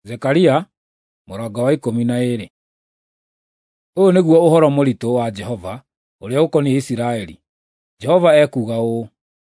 Zekaria mũrango wa 12. Ũyũ nĩguo ũhoro mũritũ wa Jehova ũrĩa ũkoniĩ Isiraeli. Jehova ekuuga ũũ: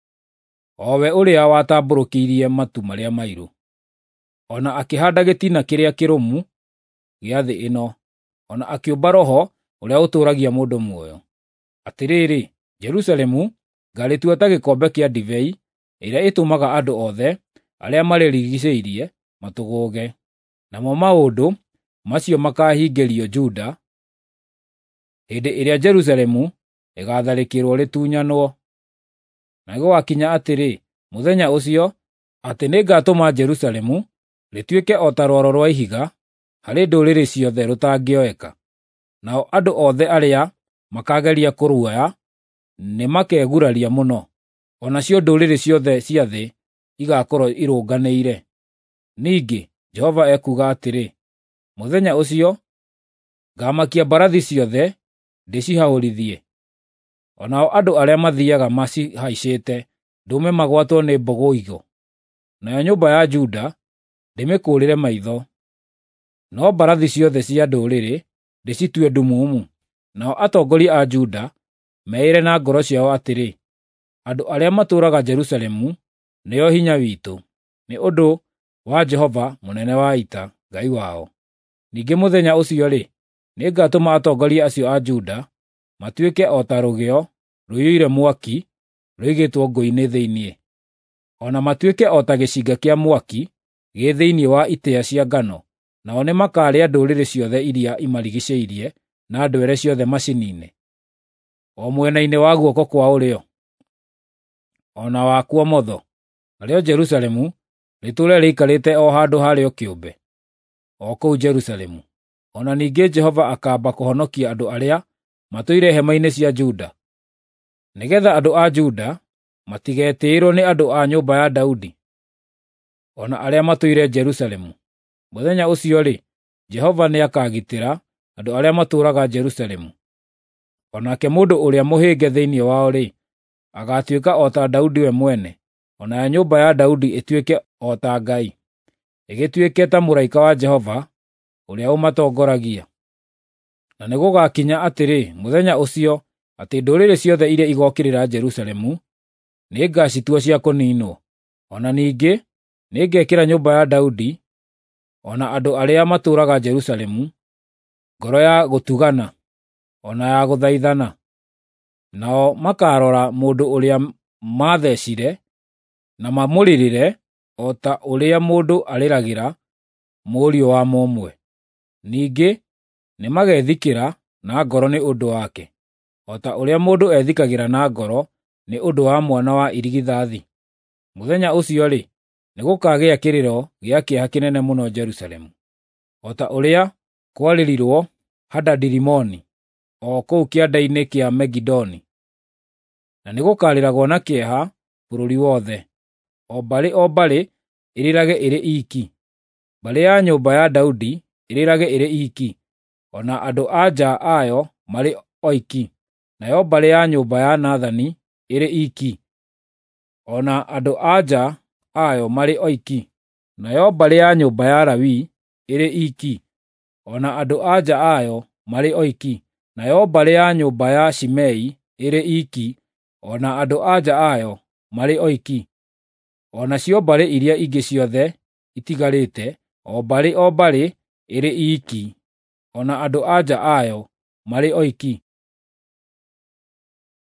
O we ũrĩa watambũrũkĩirie matu marĩa mairũ, o na akĩhaanda gĩtina kĩrĩa kĩrũmu gĩa thĩ ĩno, o na akĩũmba roho ũrĩa ũtũũragia mũndũ muoyo. Atĩrĩrĩ, Jerusalemu ngaarĩtua ta gĩkombe kĩa ndibei ĩrĩa ĩtũmaga andũ othe arĩa marĩrigiicĩirie matũgũũge. Namo maũndũ macio makaahingĩrio Juda hĩndĩ ĩrĩa Jerusalemu ĩgaatharĩkĩrwo rĩtunyanwo. Na gũgakinya atĩrĩ, mũthenya ũcio, atĩ nĩngatũma Jerusalemu rĩtuĩke o ta rwaro rwa ihiga harĩ ndũrĩrĩ ciothe rũtangĩoeka. Nao andũ othe arĩa makageria kũruoya nĩmakeguraria mũno, o nacio ndũrĩrĩ ciothe cia thĩ igaakorwo irũnganĩire. Ningĩ Jehova ekuuga atĩrĩ, mũthenya ũcio ngaamakia mbarathi ciothe ndĩcihahũrithie, o nao andũ arĩa mathiiaga macihaicĩte ndũme magwatwo nĩ mbũgũigo. Nayo nyũmba ya Juda ndĩmĩkũũrĩre maitho. No mbarathi ciothe cia ndũrĩrĩ ndĩcitue ndumumu. Nao atongoria a Juda meĩre na ngoro ciao atĩrĩ, andũ arĩa matũũraga Jerusalemu nĩo hinya witũ, nĩ ũndũ wa Jehova mũnene wa ita, Ngai wao. Ningĩ mũthenya ũcio-rĩ, nĩngatũma atongoria acio a Juda matuĩke o ta rũgĩo rũiyũire mwaki rũigĩtwo ngũ-inĩ thĩinĩ, o na matuĩke o ta gĩcinga kĩa mwaki gĩ thĩinĩ wa itĩa cia ngano. Nao nĩmakarĩa ndũrĩrĩ ciothe iria imarigicĩirie na ndwere ciothe macini-inĩ, o mwena-inĩ wa guoko kwa ũrĩo o na wa kwa ũmotho. Narĩo Jerusalemu rĩtũũre rĩikarĩte o handũ harĩo kĩũmbe, o kũu Jerusalemu. O na ningĩ Jehova akaamba kũhonokia andũ arĩa matũire hema-inĩ cia Juda, nĩgeetha andũ a Juda matigetĩĩrwo nĩ andũ a nyũmba ya Daudi, o na arĩa matũire Jerusalemu. Mũthenya ũcio-rĩ, Jehova nĩakagitĩra andũ arĩa matũũraga Jerusalemu. O nake mũndũ ũrĩa mũhĩnge thĩinĩ wao-rĩ, agaatuĩka o ta Daudi we mwene, o nayo nyũmba ya Daudi ĩtuĩke o ta Ngai, ĩgĩtuĩke ta mũraika wa Jehova ũrĩa ũmatongoragia. Na nĩgũgakinya atĩrĩ, mũthenya ũcio, atĩ ndũrĩrĩ ciothe iria igookĩrĩra Jerusalemu nĩngacitua cia kũniinwo. O na ningĩ nĩngekĩra nyũmba ya Daudi o na andũ arĩa matũũraga Jerusalemu ngoro ya gũtugana o na ya gũthaithana. Nao makarora mũndũ ũrĩa maathecire na mamũrĩrĩre o ta ũrĩa mũndũ arĩragĩra mũriũ wa mũmwe. Ningĩ nĩmagethikĩra na ngoro nĩ ũndũ wake, o ta ũrĩa mũndũ ethikagĩra na ngoro nĩ ũndũ wa mwana wa irigithathi. Mũthenya ũcio-rĩ, nĩgũkagĩa kĩrĩro gĩa kĩeha kĩnene mũno Jerusalemu, o ta ũrĩa kwarĩrirwo Hadadirimoni, o kũu kĩanda-inĩ kĩa Megidoni. Na nĩgũkarĩragwo na kĩeha bũrũri wothe, o mbarĩ ĩrĩrage ĩrĩ iiki, mbarĩ ya nyũmba ya Daudi ĩrĩrage ĩrĩ iiki, o na andũ-a-nja ayo marĩ oiki, nayo mbarĩ ya nyũmba ya Nathani ĩrĩ iiki, o na andũ-a-nja ayo marĩ oiki, nayo mbarĩ ya nyũmba ya Lawi ĩrĩ iiki, o na andũ-a-nja ayo marĩ oiki, nayo mbarĩ ya nyũmba ya Shimei ĩrĩ iiki, o na andũ-a-nja ayo marĩ oiki, o nacio mbarĩ iria ingĩ ciothe itigarĩte, o mbarĩ ĩrĩ iiki, o na andũ-a-nja ayo marĩ oiki.